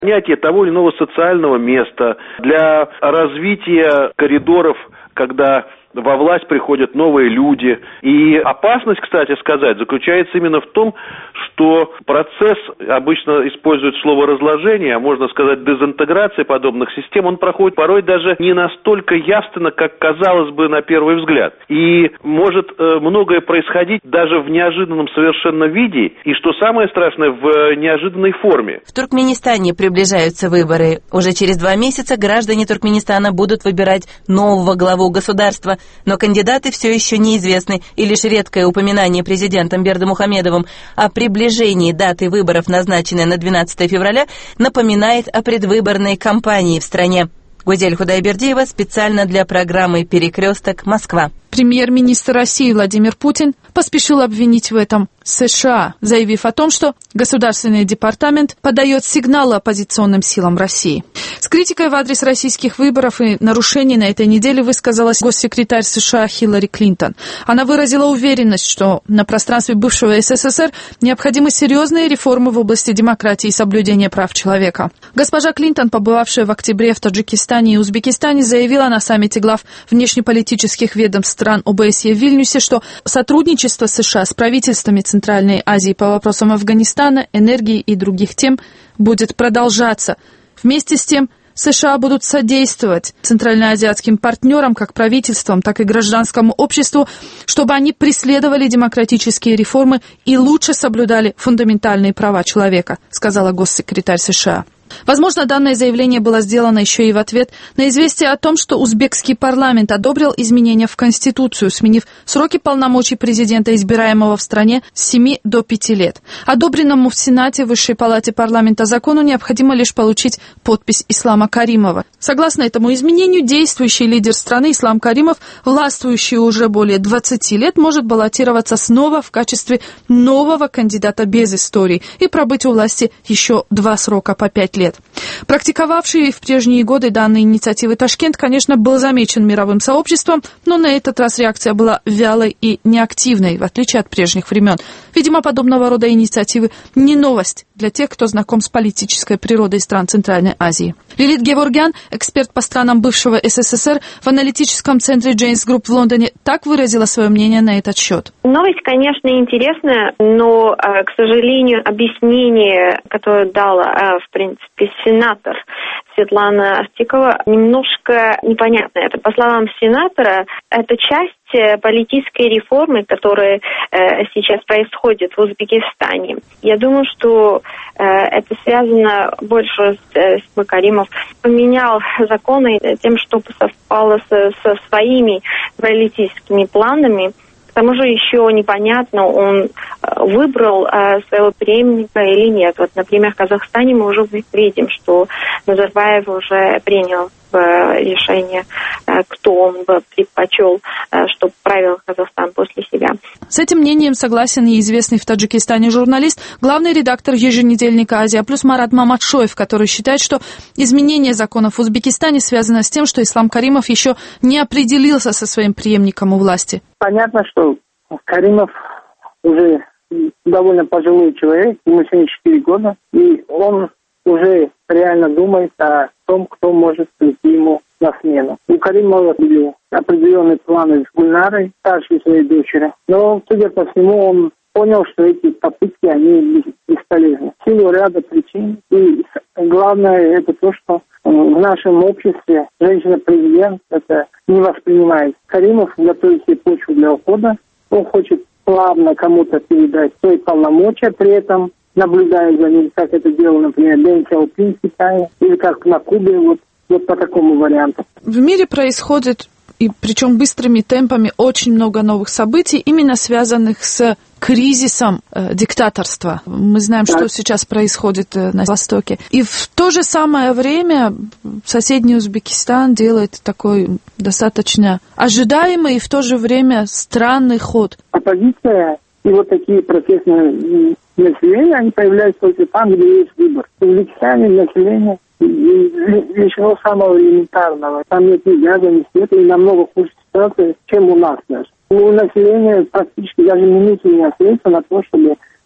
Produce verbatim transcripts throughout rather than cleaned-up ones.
Понятие того или иного социального места, для развития коридоров, когда во власть приходят новые люди. И опасность, кстати сказать, заключается именно в том, что процесс, обычно используют слово разложение, а можно сказать дезинтеграция подобных систем, он проходит порой даже не настолько явственно, как казалось бы на первый взгляд. И может э, многое происходить даже в неожиданном совершенно виде, и что самое страшное, в неожиданной форме. В Туркменистане приближаются выборы. Уже через два месяца граждане Туркменистана будут выбирать нового главу государства. Но кандидаты все еще неизвестны, и лишь редкое упоминание президентом Бердымухамедовым о приближении даты выборов, назначенной на двенадцатое февраля, напоминает о предвыборной кампании в стране. Гузель Худайбердиева специально для программы «Перекресток. Москва». Премьер-министр России Владимир Путин поспешил обвинить в этом США, заявив о том, что Государственный департамент подает сигналы оппозиционным силам России. С критикой в адрес российских выборов и нарушений на этой неделе высказалась госсекретарь США Хиллари Клинтон. Она выразила уверенность, что на пространстве бывшего СССР необходимы серьезные реформы в области демократии и соблюдения прав человека. Госпожа Клинтон, побывавшая в октябре в Таджикистане и Узбекистане, заявила на саммите глав внешнеполитических ведомств стран ОБСЕ в Вильнюсе, что сотрудничество США с правительствами Центральной Азии по вопросам Афганистана, энергии и других тем будет продолжаться. Вместе с тем, США будут содействовать центральноазиатским партнерам, как правительствам, так и гражданскому обществу, чтобы они преследовали демократические реформы и лучше соблюдали фундаментальные права человека, сказала госсекретарь США. Возможно, данное заявление было сделано еще и в ответ на известие о том, что узбекский парламент одобрил изменения в Конституцию, сменив сроки полномочий президента, избираемого в стране, с семи до пяти лет. Одобренному в Сенате Высшей палате парламента закону необходимо лишь получить подпись Ислама Каримова. Согласно этому изменению, действующий лидер страны Ислам Каримов, властвующий уже более двадцати лет, может баллотироваться снова в качестве нового кандидата без истории и пробыть у власти еще два срока по пять лет. Практиковавший в прежние годы данные инициативы Ташкент, конечно, был замечен мировым сообществом, но на этот раз реакция была вялой и неактивной, в отличие от прежних времен. Видимо, подобного рода инициативы не новость для тех, кто знаком с политической природой стран Центральной Азии. Лилит Геворгян, эксперт по странам бывшего СССР в аналитическом центре Джейнс Групп в Лондоне, так выразила свое мнение на этот счет. Новость, конечно, интересная, но, к сожалению, объяснение, которое дала, в принципе, сенатор Светлана Артикова, немножко непонятно. Это, по словам сенатора, это часть политической реформы, которая э, сейчас происходит в Узбекистане. Я думаю, что э, это связано больше с, с Каримов. Поменял законы тем, чтобы совпало со, со своими политическими планами. К тому же еще непонятно, он выбрал э, своего преемника или нет. Вот, например, в Казахстане мы уже видим, что Назарбаев уже принял решение, кто он бы предпочел, чтобы правил Казахстан после себя. С этим мнением согласен и известный в Таджикистане журналист, главный редактор еженедельника «Азия плюс» Марат Маматшоев, который считает, что изменение законов в Узбекистане связано с тем, что Ислам Каримов еще не определился со своим преемником у власти. Понятно, что Каримов уже довольно пожилой человек, ему семьдесят четыре года, и он уже реально думает о том, кто может прийти ему на смену. У Каримова были определенные планы с Гульнарой, старшей своей дочери, но, судя по всему, он понял, что эти попытки, они бесполезны. В силу ряда причин. И главное, это то, что в нашем обществе женщина-президент это не воспринимает. Каримов готовит себе почву для ухода. Он хочет плавно кому-то передать свои полномочия, при этом наблюдая за ним, как это делал, например, Дэн Сяопин в Китае, или как на Кубе, вот, вот по такому варианту. В мире происходит, и причем быстрыми темпами, очень много новых событий, именно связанных с кризисом э, диктаторства. Мы знаем, да. Что сейчас происходит э, на Востоке. И в то же самое время соседний Узбекистан делает такой достаточно ожидаемый и в то же время странный ход. Оппозиция и вот такие протестные населения, они появляются только там, где есть выбор. В Узбекистане население лишено самого элементарного. Там нет ни газа, ни света, и намного хуже ситуация, чем у нас даже. У населения практически даже минуты не остается на то, чтобы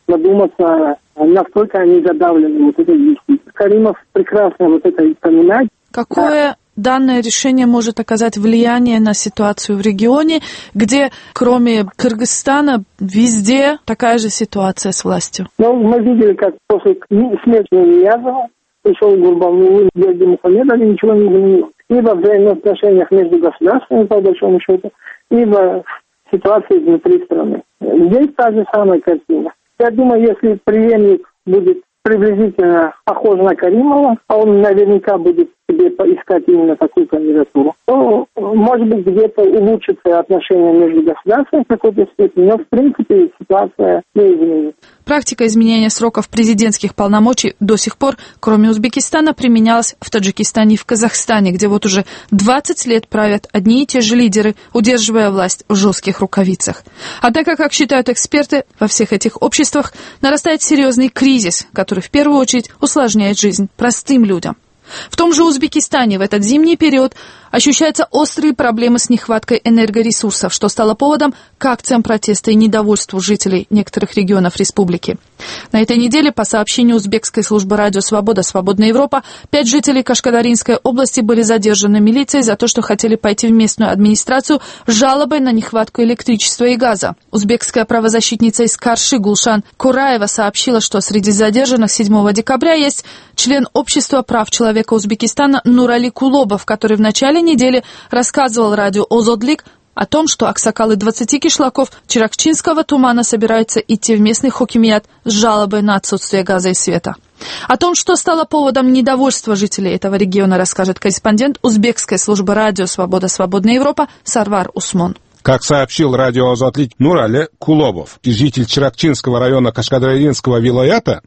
задуматься, насколько они задавлены вот этой действием. Каримов прекрасно вот это понимает. Какое данное решение может оказать влияние на ситуацию в регионе, где кроме Кыргызстана везде такая же ситуация с властью? Ну, мы видели, как после смерти Ниязова пришел Гурбанов, Берди Мухаммедов, и ничего не изменилось. И во взаимоотношениях между государствами, по большому счету, и в ситуации внутри страны. Здесь та же самая картина. Я думаю, если преемник будет приблизительно похож на Каримова, а он наверняка будет себе искать именно такую кандидатуру, то, может быть, где-то улучшится отношения между государствами в какой-то степени, но, в принципе, ситуация не изменится. Практика изменения сроков президентских полномочий до сих пор, кроме Узбекистана, применялась в Таджикистане и в Казахстане, где вот уже двадцать лет правят одни и те же лидеры, удерживая власть в жестких рукавицах. Однако, как считают эксперты, во всех этих обществах нарастает серьезный кризис, который в первую очередь усложняет жизнь простым людям. В том же Узбекистане в этот зимний период ощущаются острые проблемы с нехваткой энергоресурсов, что стало поводом к акциям протеста и недовольству жителей некоторых регионов республики. На этой неделе, по сообщению узбекской службы радио «Свобода», «Свободная Европа», пять жителей Кашкадаринской области были задержаны милицией за то, что хотели пойти в местную администрацию с жалобой на нехватку электричества и газа. Узбекская правозащитница из Карши Гулшан Кураева сообщила, что среди задержанных седьмого декабря есть член общества прав человека Узбекистана Нурали Кулобов, который в начале недели рассказывал радио «Озодлик» о том, что аксакалы двадцати кишлаков Чиракчинского тумана собираются идти в местный хокимият с жалобой на отсутствие газа и света. О том, что стало поводом недовольства жителей этого региона, расскажет корреспондент узбекской службы радио «Свобода», «Свободная Европа» Сарвар Усмон. Как сообщил радио «Озодлик» Нурали Кулобов, житель Чиракчинского района Кашкадаринского вилаята,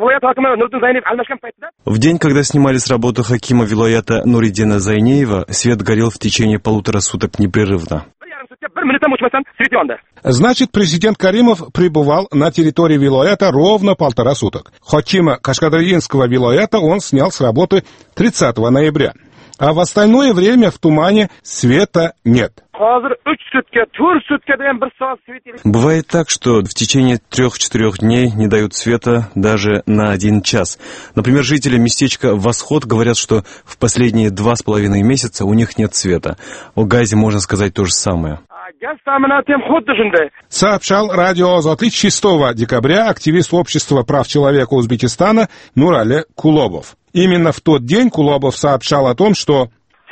в день, когда снимали с работы хакима вилаята Нуриддина Зайнеева, свет горел в течение полутора суток непрерывно. Значит, президент Каримов пребывал на территории вилаята ровно полтора суток. Хакима Кашкадаринского вилаята он снял с работы тридцатого ноября. А в остальное время в тумане света нет. Бывает так, что в течение трех-четырех дней не дают света даже на один час. Например, жители местечка Восход говорят, что в последние два с половиной месяца у них нет света. О газе можно сказать то же самое. Сообщал радио «Озотлик» шестого декабря активист общества прав человека Узбекистана Нурали Кулобов. Именно в тот день Кулобов сообщал о том, что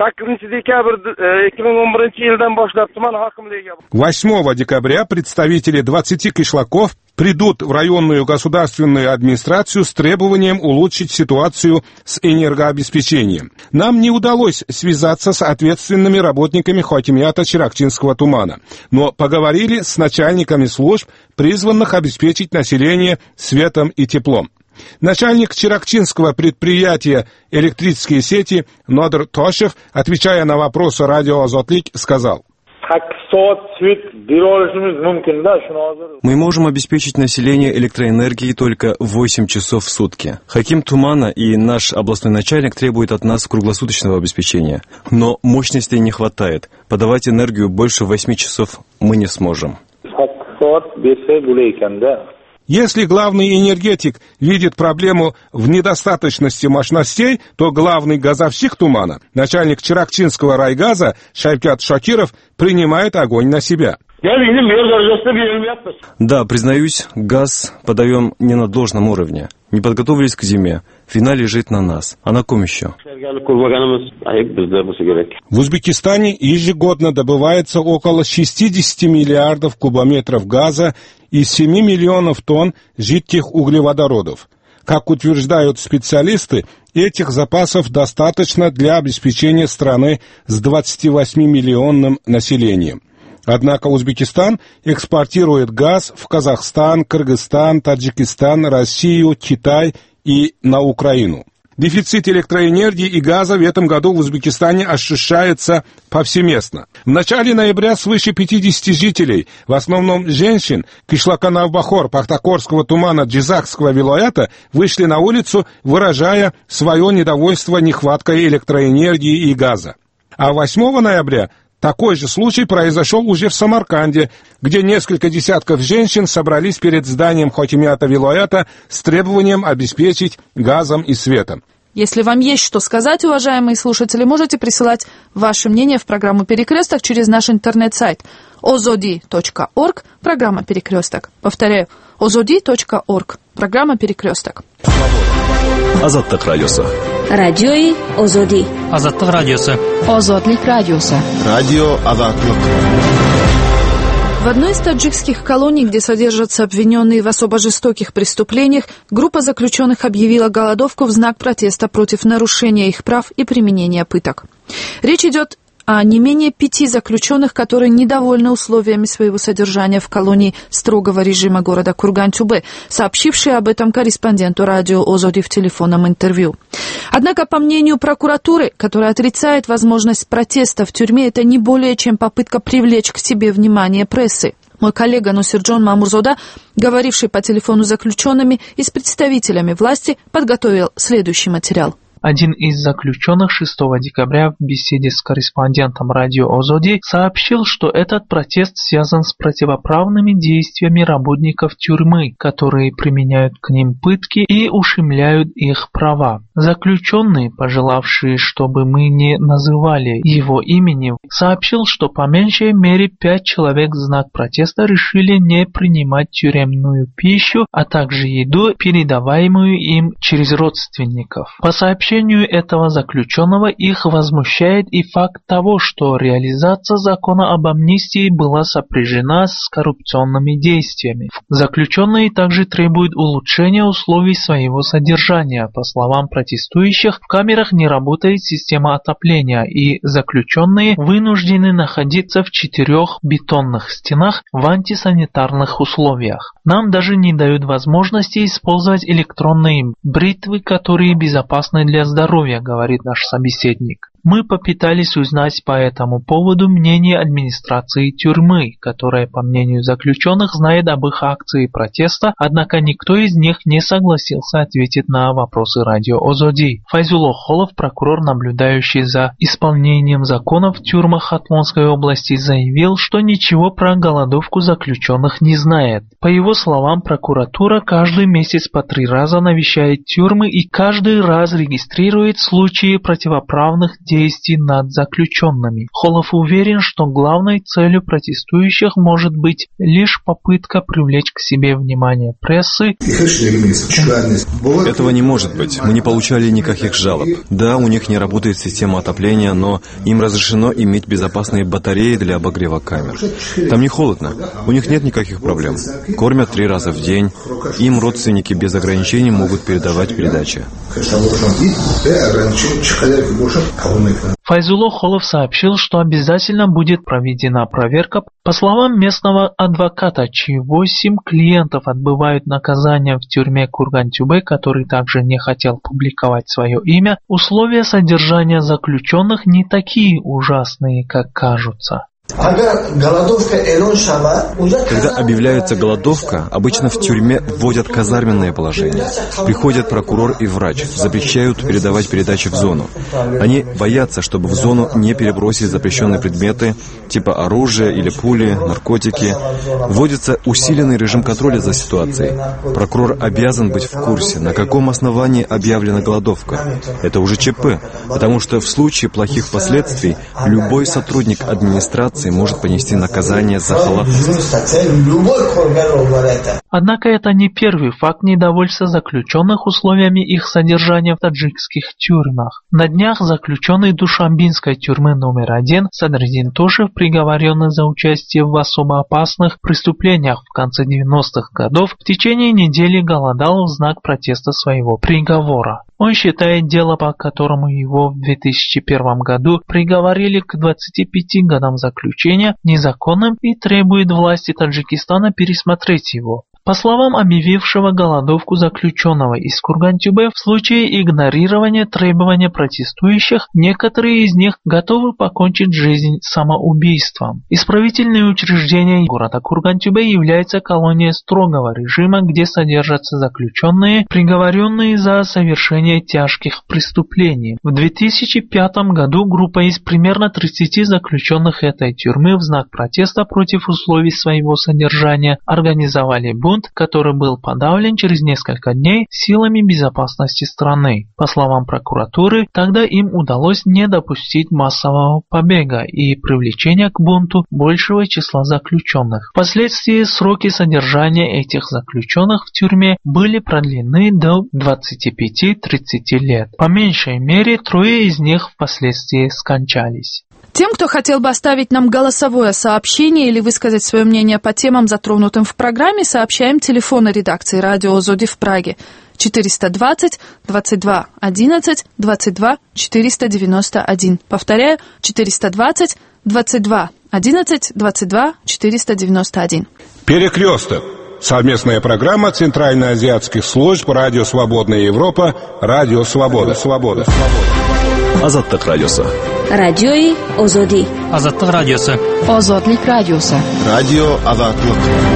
восьмого декабря представители двадцати кишлаков придут в районную государственную администрацию с требованием улучшить ситуацию с энергообеспечением. Нам не удалось связаться с ответственными работниками хакимията Чиракчинского тумана, но поговорили с начальниками служб, призванных обеспечить население светом и теплом. Начальник чиракчинского предприятия «Электрические сети» Нодр Тошев, отвечая на вопросы радио «Озотлик», сказал: мы можем обеспечить население электроэнергией только восемь часов в сутки. Хаким Тумана и наш областной начальник требуют от нас круглосуточного обеспечения. Но мощностей не хватает. Подавать энергию больше восьми часов мы не сможем. Если главный энергетик видит проблему в недостаточности мощностей, то главный газовщик тумана, начальник Чиракчинского райгаза Шавкат Шакиров, принимает огонь на себя. Да, признаюсь, газ подаем не на должном уровне. Не подготовились к зиме. Вина лежит на нас. А на ком еще? В Узбекистане ежегодно добывается около шестьдесят миллиардов кубометров газа и семь миллионов тонн жидких углеводородов. Как утверждают специалисты, этих запасов достаточно для обеспечения страны с двадцативосьмимиллионным населением. Однако Узбекистан экспортирует газ в Казахстан, Кыргызстан, Таджикистан, Россию, Китай и на Украину. Дефицит электроэнергии и газа в этом году в Узбекистане ощущается повсеместно. В начале ноября свыше пятидесяти жителей, в основном женщин, кишлака Навбахор, Пахтакорского тумана, Джизакского вилаята, вышли на улицу, выражая свое недовольство нехваткой электроэнергии и газа. А восьмого ноября Такой же случай произошел уже в Самарканде, где несколько десятков женщин собрались перед зданием Хокимията Вилоята с требованием обеспечить газом и светом. Если вам есть что сказать, уважаемые слушатели, можете присылать ваше мнение в программу «Перекресток» через наш интернет-сайт озоди точка орг, программа «Перекресток». Повторяю, озоди точка орг, программа «Перекресток». Азаттык радиосы. Радиои Озоди. Азаттык радиосы. Озодлик радиосы. Радио Азаттык. В одной из таджикских колоний, где содержатся обвиненные в особо жестоких преступлениях, группа заключенных объявила голодовку в знак протеста против нарушения их прав и применения пыток. Речь идет о не менее пяти заключенных, которые недовольны условиями своего содержания в колонии строгого режима города Курган-Тюбе, сообщившие об этом корреспонденту радио Озоди в телефонном интервью. Однако, по мнению прокуратуры, которая отрицает возможность протеста в тюрьме, это не более чем попытка привлечь к себе внимание прессы. Мой коллега Нусирджон Мамурзода, говоривший по телефону с заключенными и с представителями власти, подготовил следующий материал. Один из заключенных шестого декабря в беседе с корреспондентом радио Озоди сообщил, что этот протест связан с противоправными действиями работников тюрьмы, которые применяют к ним пытки и ущемляют их права. Заключенный, пожелавший, чтобы мы не называли его имени, сообщил, что по меньшей мере пять человек в знак протеста решили не принимать тюремную пищу, а также еду, передаваемую им через родственников. По сообщению этого заключенного их возмущает и факт того, что реализация закона об амнистии была сопряжена с коррупционными действиями. Заключенные также требуют улучшения условий своего содержания. По словам протестующих, в камерах не работает система отопления, и заключенные вынуждены находиться в четырех бетонных стенах в антисанитарных условиях. Нам даже не дают возможности использовать электронные бритвы, которые безопасны для здоровья, говорит наш собеседник. Мы попытались узнать по этому поводу мнение администрации тюрьмы, которая, по мнению заключенных, знает об их акции протеста, однако никто из них не согласился ответить на вопросы радио Озоди. Файзулло Холов, прокурор, наблюдающий за исполнением законов в тюрьмах Хатлонской области, заявил, что ничего про голодовку заключенных не знает. По его словам, прокуратура каждый месяц по три раза навещает тюрьмы и каждый раз регистрирует случаи противоправных действий действий над заключенными. Холов уверен, что главной целью протестующих может быть лишь попытка привлечь к себе внимание прессы. Этого не может быть. Мы не получали никаких жалоб. Да, у них не работает система отопления, но им разрешено иметь безопасные батареи для обогрева камер. Там не холодно. У них нет никаких проблем. Кормят три раза в день. Им родственники без ограничений могут передавать передачи. Файзулло Холов сообщил, что обязательно будет проведена проверка. По словам местного адвоката, чьи восемь клиентов отбывают наказание в тюрьме Курган-Тюбе, который также не хотел публиковать свое имя, условия содержания заключенных не такие ужасные, как кажутся. Когда объявляется голодовка, обычно в тюрьме вводят казарменное положение. Приходят прокурор и врач, запрещают передавать передачи в зону. Они боятся, чтобы в зону не перебросили запрещенные предметы, типа оружия или пули, наркотики. Вводится усиленный режим контроля за ситуацией. Прокурор обязан быть в курсе, на каком основании объявлена голодовка. Это уже ЧП, потому что в случае плохих последствий любой сотрудник администрации может понести наказание за халатность. Однако это не первый факт недовольства заключенных условиями их содержания в таджикских тюрьмах. На днях заключенный Душанбинской тюрьмы номер один Садриддин Тошев, приговоренный за участие в особо опасных преступлениях в конце девяностых годов, в течение недели голодал в знак протеста своего приговора. Он считает дело, по которому его в две тысячи первом году приговорили к двадцати пяти годам заключения, незаконным и требует власти Таджикистана пересмотреть его. По словам объявившего голодовку заключенного из Курган-Тюбе, в случае игнорирования требования протестующих, некоторые из них готовы покончить жизнь самоубийством. Исправительные учреждения города Курган-Тюбе являются колонией строгого режима, где содержатся заключенные, приговоренные за совершение тяжких преступлений. В две тысячи пятом году группа из примерно тридцати заключенных этой тюрьмы в знак протеста против условий своего содержания организовали бунт, который был подавлен через несколько дней силами безопасности страны. По словам прокуратуры, тогда им удалось не допустить массового побега и привлечения к бунту большего числа заключенных. Впоследствии сроки содержания этих заключенных в тюрьме были продлены до двадцати пяти — тридцати лет. По меньшей мере, трое из них впоследствии скончались. Тем, кто хотел бы оставить нам голосовое сообщение или высказать свое мнение по темам, затронутым в программе, сообщаем телефоны редакции радио Озоди в Праге четыреста двадцать двадцать два одиннадцать двадцать два четыреста девяносто один. Повторяю, четыреста двадцать двадцать два одиннадцать двадцать два четыреста девяносто один. Перекресток. Совместная программа Центральноазиатских служб Радио Свободная Европа, Радио Свобода. Свобода. Азаттык радиосы. Радиои Озоди. Азаттык радиосы. Озодлик радиосы. Радио Азаттык.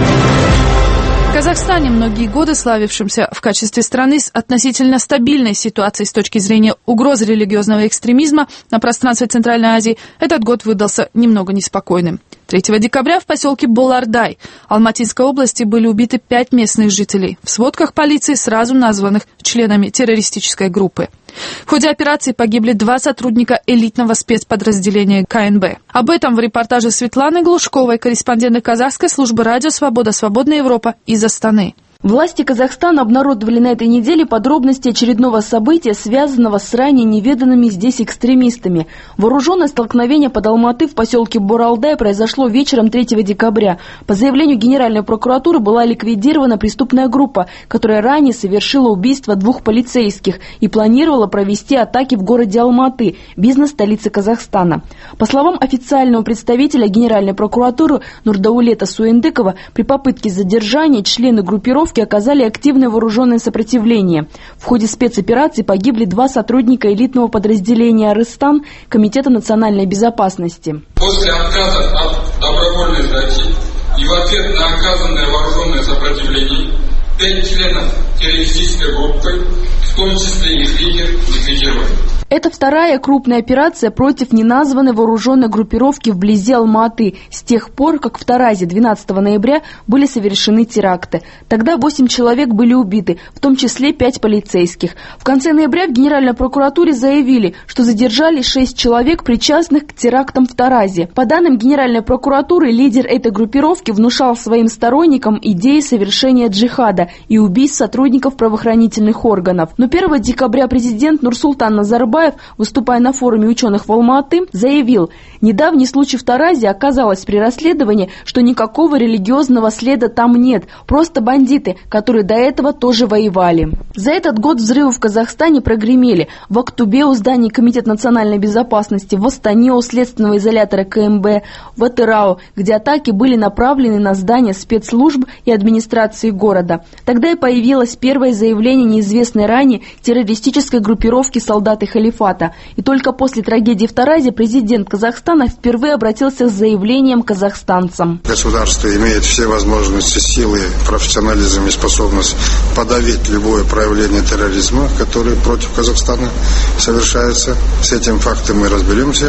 В Казахстане, многие годы славившимся в качестве страны с относительно стабильной ситуацией с точки зрения угрозы религиозного экстремизма на пространстве Центральной Азии, этот год выдался немного неспокойным. третьего декабря в поселке Болардай Алматинской области были убиты пять местных жителей, в сводках полиции сразу названных членами террористической группы. В ходе операции погибли два сотрудника элитного спецподразделения ка эн бэ. Об этом в репортаже Светланы Глушковой, корреспондента казахской службы радио «Свобода», «Свободная Европа» из Астаны. Власти Казахстана обнародовали на этой неделе подробности очередного события, связанного с ранее неведанными здесь экстремистами. Вооруженное столкновение под Алматы в поселке Боралдай произошло вечером третьего декабря. По заявлению Генеральной прокуратуры была ликвидирована преступная группа, которая ранее совершила убийство двух полицейских и планировала провести атаки в городе Алматы, бизнес-столице Казахстана. По словам официального представителя Генеральной прокуратуры Нурдаулета Суэндыкова, при попытке задержания члены группировки оказали активное вооруженное сопротивление. В ходе спецоперации погибли два сотрудника элитного подразделения «Арыстан» Комитета национальной безопасности. После отказа от добровольной сдачи и в ответ на оказанное вооруженное сопротивление пять членов террористической группы, в том числе их лидер, ликвидировали. Это вторая крупная операция против неназванной вооруженной группировки вблизи Алматы с тех пор, как в Таразе двенадцатого ноября были совершены теракты. Тогда восемь человек были убиты, в том числе пять полицейских. В конце ноября в Генеральной прокуратуре заявили, что задержали шесть человек, причастных к терактам в Таразе. По данным Генеральной прокуратуры, лидер этой группировки внушал своим сторонникам идеи совершения джихада и убийств сотрудников правоохранительных органов. Но первого декабря президент Нурсултан Назарбаев, выступая на форуме ученых в Алма-Аты, заявил, недавний случай в Таразе оказалось при расследовании, что никакого религиозного следа там нет, просто бандиты, которые до этого тоже воевали. За этот год взрывы в Казахстане прогремели. В Актубе у зданий Комитета национальной безопасности, в Астане у следственного изолятора ка эм бэ, в Атырау, где атаки были направлены на здания спецслужб и администрации города. Тогда и появилось первое заявление неизвестной ранее террористической группировки «Солдаты халифата». И только после трагедии в Таразе президент Казахстана впервые обратился с заявлением к казахстанцам. Государство имеет все возможности, силы, профессионализм и способность подавить любое проявление терроризма, которое против Казахстана совершается. С этим фактом мы разберемся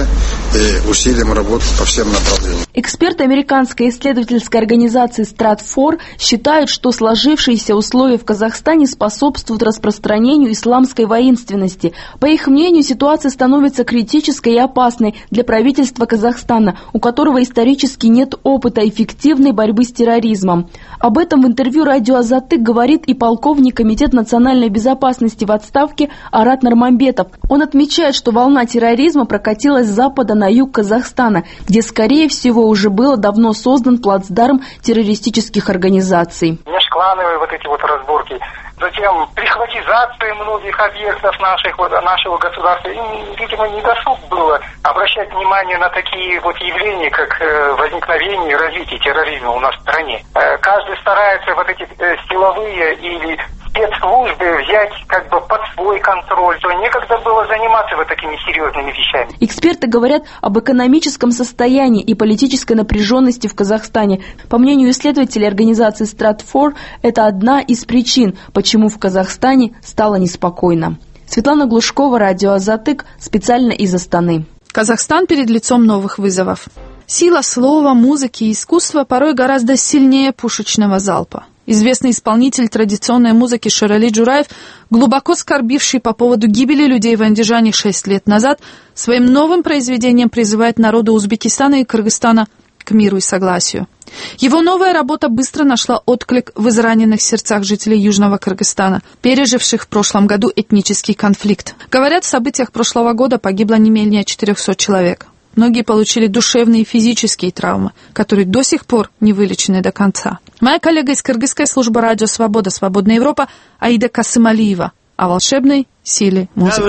и усилим работу по всем направлениям. Эксперты американской исследовательской организации Стратфор считают, что сложившиеся условия в Казахстане способствуют распространению исламской воинственности. По их мнению, ситуация становится критической и опасной для правительства Казахстана, у которого исторически нет опыта эффективной борьбы с терроризмом. Об этом в интервью радио Азаттык говорит и полковник Комитета национальной безопасности в отставке Арат Нармамбетов. Он отмечает, что волна терроризма прокатилась с запада на юг Казахстана, где, скорее всего, уже был давно создан плацдарм террористических организаций. клановые вот эти вот разборки, затем прихватизация многих объектов наших, вот, нашего государства. Им, видимо, не досуг было обращать внимание на такие вот явления, как э, возникновение и развитие терроризма у нас в стране. Э, каждый старается вот эти э, силовые или спецслужбы взять как бы под свой контроль, то некогда было заниматься вот такими серьезными вещами. Эксперты говорят об экономическом состоянии и политической напряженности в Казахстане. По мнению исследователей организации Stratfor, это одна из причин, почему в Казахстане стало неспокойно. Светлана Глушкова, радио Азатык, специально из Астаны. Казахстан перед лицом новых вызовов. Сила слова, музыки и искусства порой гораздо сильнее пушечного залпа. Известный исполнитель традиционной музыки Шерали Джураев, глубоко скорбивший по поводу гибели людей в Андижане шесть лет назад, своим новым произведением призывает народы Узбекистана и Кыргызстана к миру и согласию. Его новая работа быстро нашла отклик в израненных сердцах жителей Южного Кыргызстана, переживших в прошлом году этнический конфликт. Говорят, в событиях прошлого года погибло не менее четырехсот человек. Многие получили душевные и физические травмы, которые до сих пор не вылечены до конца. Моя коллега из кыргызской службы радио «Свобода», «Свободная Европа» Аида Касымалиева о волшебной силе музыки.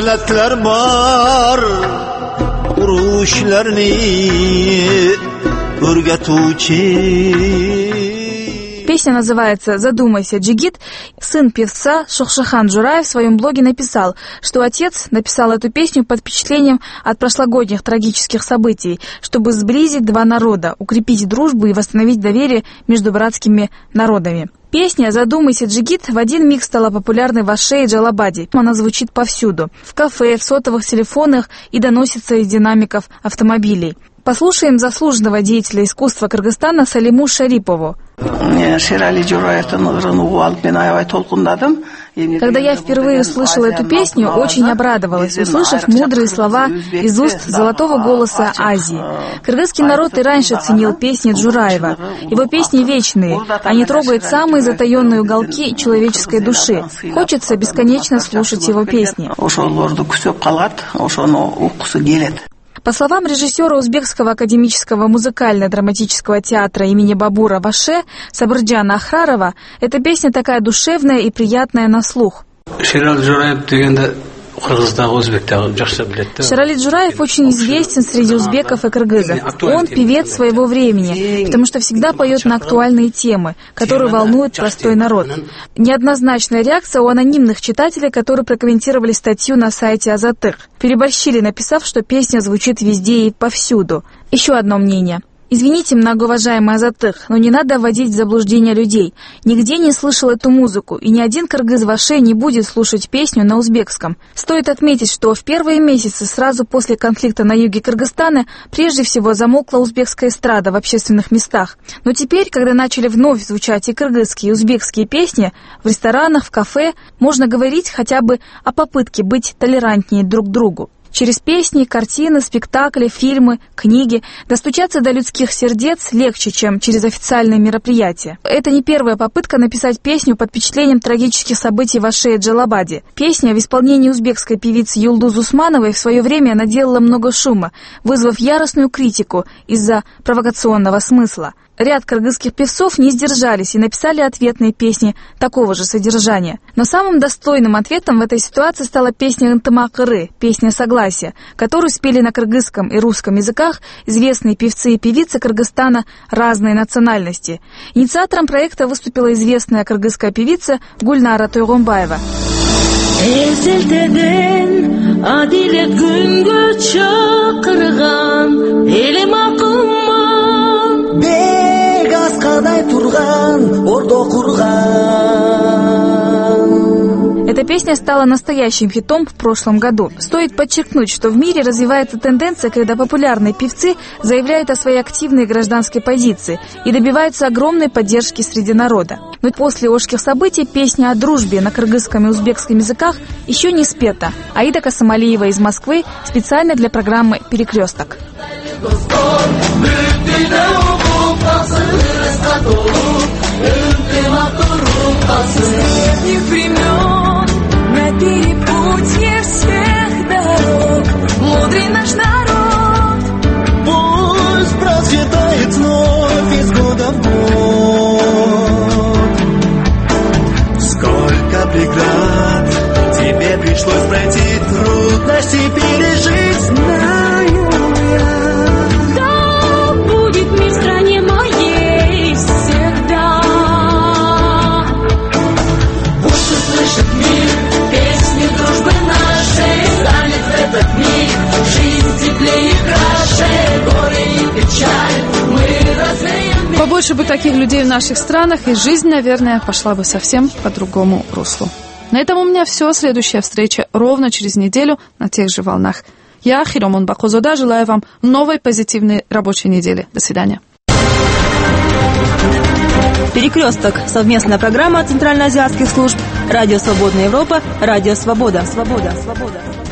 Песня называется «Задумайся, Джигит». Сын певца Шохшахан Джураев в своем блоге написал, что отец написал эту песню под впечатлением от прошлогодних трагических событий, чтобы сблизить два народа, укрепить дружбу и восстановить доверие между братскими народами. Песня «Задумайся, Джигит» в один миг стала популярной в Аше и Джалабаде. Она звучит повсюду – в кафе, в сотовых телефонах и доносится из динамиков автомобилей. Послушаем заслуженного деятеля искусства Кыргызстана Салиму Шарипову. Когда я впервые услышала эту песню, очень обрадовалась, услышав мудрые слова из уст золотого голоса Азии. Кыргызский народ и раньше ценил песни Джураева. Его песни вечные, они трогают самые затаенные уголки человеческой души. Хочется бесконечно слушать его песни. По словам режиссера Узбекского академического музыкально-драматического театра имени Бабура в Аше Сабырджана Ахрарова, эта песня такая душевная и приятная на слух. Шерали Джураев очень известен среди узбеков и кыргызов. Он певец своего времени, потому что всегда поет на актуальные темы, которые волнуют простой народ. Неоднозначная реакция у анонимных читателей, которые прокомментировали статью на сайте Азатык. Переборщили, написав, что песня звучит везде и повсюду. Еще одно мнение. Извините, многоуважаемый Азатык, но не надо вводить в заблуждение людей. Нигде не слышал эту музыку, и ни один кыргыз в Аше не будет слушать песню на узбекском. Стоит отметить, что в первые месяцы сразу после конфликта на юге Кыргызстана прежде всего замолкла узбекская эстрада в общественных местах. Но теперь, когда начали вновь звучать и кыргызские, и узбекские песни, в ресторанах, в кафе можно говорить хотя бы о попытке быть толерантнее друг к другу. Через песни, картины, спектакли, фильмы, книги достучаться до людских сердец легче, чем через официальные мероприятия. Это не первая попытка написать песню под впечатлением трагических событий в Аше и Джалабаде. Песня в исполнении узбекской певицы Юлдуз Усмановой в свое время наделала много шума, вызвав яростную критику из-за провокационного смысла. Ряд кыргызских певцов не сдержались и написали ответные песни такого же содержания. Но самым достойным ответом в этой ситуации стала песня «Ынтымакыры», песня согласия, которую спели на кыргызском и русском языках известные певцы и певицы Кыргызстана разной национальности. Инициатором проекта выступила известная кыргызская певица Гульнара Тойгонбаева. Эта песня стала настоящим хитом в прошлом году. Стоит подчеркнуть, что в мире развивается тенденция, когда популярные певцы заявляют о своей активной гражданской позиции и добиваются огромной поддержки среди народа. Но после ошских событий песня о дружбе на кыргызском и узбекском языках еще не спета. Аида Касымалиева из Москвы специально для программы «Перекресток». На перепутье всех дорог мудрый наш народ. Пусть процветает вновь из года в год. и пережить знаю я. Да будет мир в стране моей всегда. Пусть услышит мир песню дружбы нашей, станет в этот миг жизнь теплее и краше, горе и печаль мы развеем. Побольше бы таких людей в наших странах, и жизнь, наверное, пошла бы совсем по другому руслу. На этом у меня все. Следующая встреча ровно через неделю на тех же волнах. Я, Хиромон Бакозода, желаю вам новой позитивной рабочей недели. До свидания. Перекресток. Совместная программа Центральноазиатских служб. Радио Свободная Европа. Радио Свобода. Свобода. Свобода.